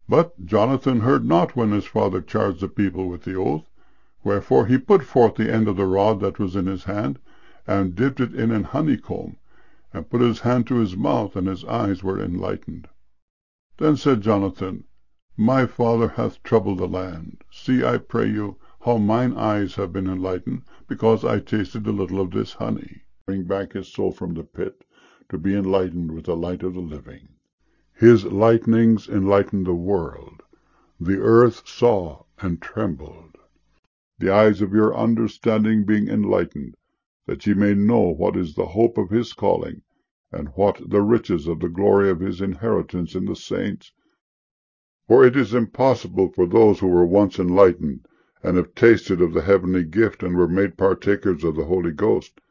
But Jonathan heard not when his father charged the people with the oath. Wherefore he put forth the end of the rod that was in his hand, and dipped it in an honeycomb, and put his hand to his mouth, and his eyes were enlightened. Then said Jonathan, My father hath troubled the land. See, I pray you, how mine eyes have been enlightened, because I tasted a little of this honey. Bring back his soul from the pit, to be enlightened with the light of the living. His lightnings enlightened the world. The earth saw and trembled. The eyes of your understanding being enlightened, that ye may know what is the hope of his calling, and what the riches of the glory of his inheritance in the saints. For it is impossible for those who were once enlightened, and have tasted of the heavenly gift, and were made partakers of the Holy Ghost,